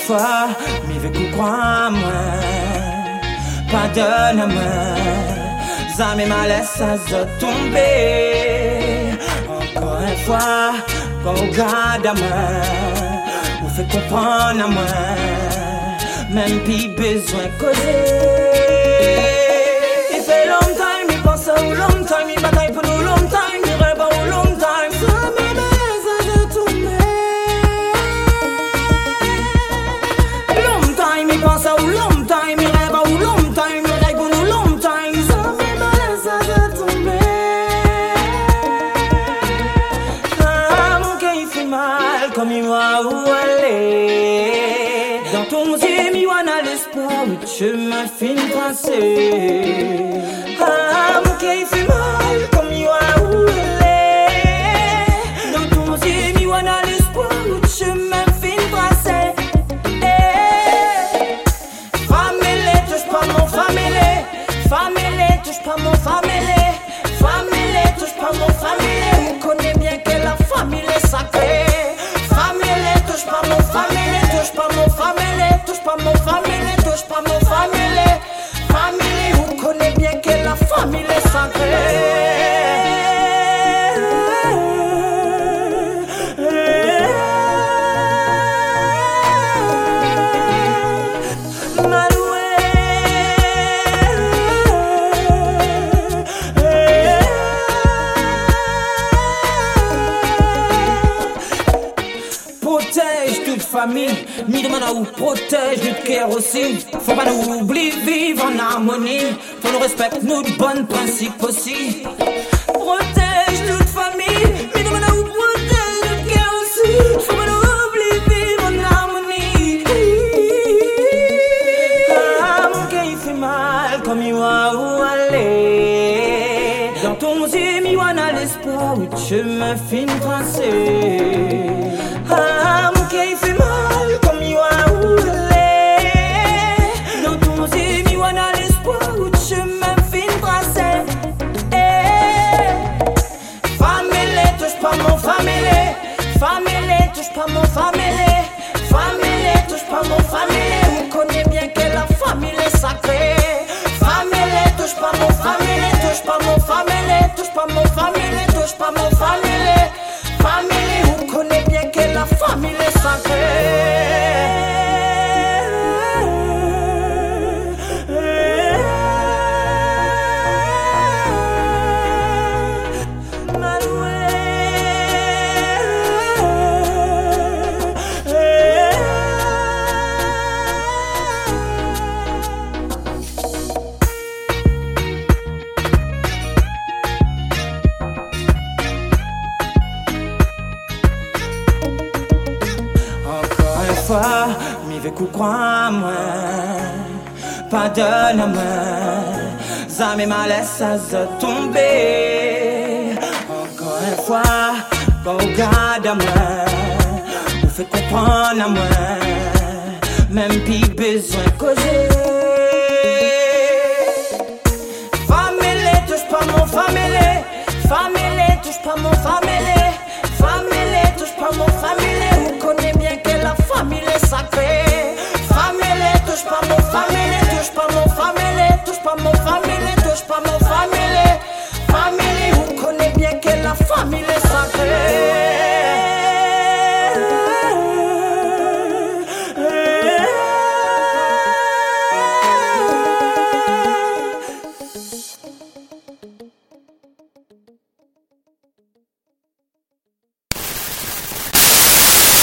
fois, mi vécu crois moi, pardonne-moi, jamais m'a laissé tomber. Encore une fois, quand on regarde à moi, on fait comprendre à moi, même plus besoin de causer. Il fait long time, il pense au long time, il bataille pour nous long time, il rêve au long time. Pense au long time, il rêve au long time, il rêve pour nous long time. Ça fait mal, ça va tomber. Ah, mon cœur il fait mal, comme il va où aller. Dans ton yeux, il y a l'espoir, le chemin fin tracé. Ah, mon cœur il fait mal, comme il va où aller. Dans ton yeux, il y a l'espoir, le chemin fin tracé. Famille, touche pas mon famille. Famille, touche pas mon famille. On connaît bien que la famille est sacrée. Famille, touche pas mon famille. Touche pas mon famille. Touche pas mon famille. Touche pas mon famille. Famille, on connaît bien que la famille est sacrée. Protège toute famille, ni demande à où protège notre cœur aussi. Faut pas nous oublier, vivre en harmonie. Faut nous respecter notre bon principe aussi. Protège toute famille, ni demande à où protège notre cœur aussi. Faut pas nous oublier, vivre en harmonie. Ah, mon cœur il fait mal, comme il va où aller. Dans ton yeux, il y a l'espoir, le chemin fin tracé. Ah, mon cœur il fait mal, comme il va où aller. Dans ton yeux, il y a l'espoir, le chemin fin tracé. Famille, touche pas mon famille. Famille, touche pas mon famille. Famille, touche pas mon famille. On connaît bien que la famille est sacrée. Famille, touche pas mon famille. Touche pas mon famille. Touche pas mon famille. Touche pas mon famille. Famille, on connaît bien que la famille est sacrée. Mi vécu crois moi, pardonne-moi, jamais m'a laissé tomber. Encore une fois, quand on regarde à moi, on fait comprendre à moi, même plus besoin de causer. Famille, touche pas mon famille. Famille, touche pas mon famille.